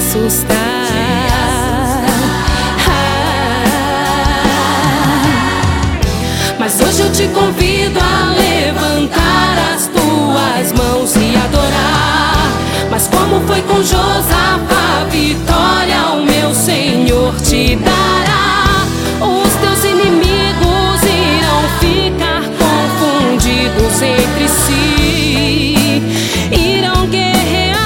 assustar. Mas hoje eu te convido a levantar as tuas mãos e adorar. Mas como foi com Josafá, vitória o meu Senhor te dará. Os teus inimigos irão ficar confundidos entre si, irão guerrear.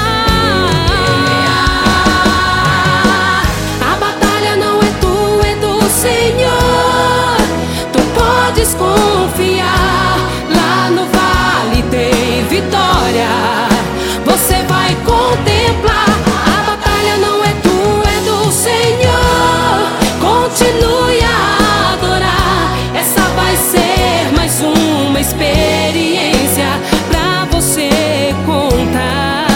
A batalha não é tua, é do Senhor. Tu podes confiar, lá no vale tem vitória. Você vai contemplar. A batalha não é tua, é do Senhor. Continue a adorar. Essa vai ser mais uma experiência pra você contar.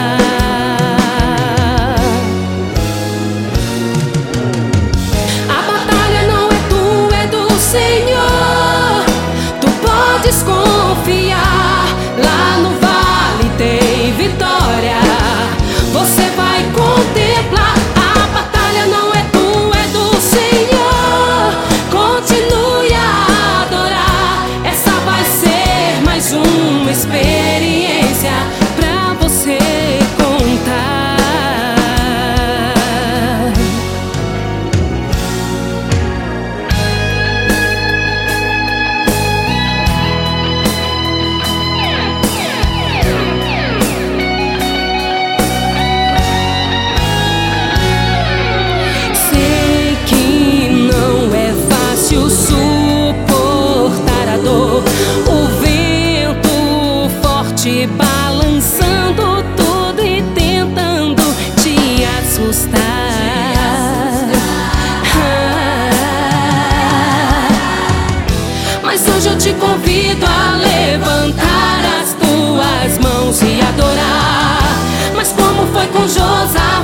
A batalha não é tua, é do Senhor. Tu podes confiar, lá no vale tem vitória. Você vai contemplar. A batalha não é tua, é do Senhor. Continue a adorar. Essa vai ser mais uma experiência pra você contar. Sei que não é fácil suportar a dor, o vento forte balançando tudo e tentando te assustar. Mas hoje eu te convido a levantar as tuas mãos e adorar. Mas como foi com Josafá,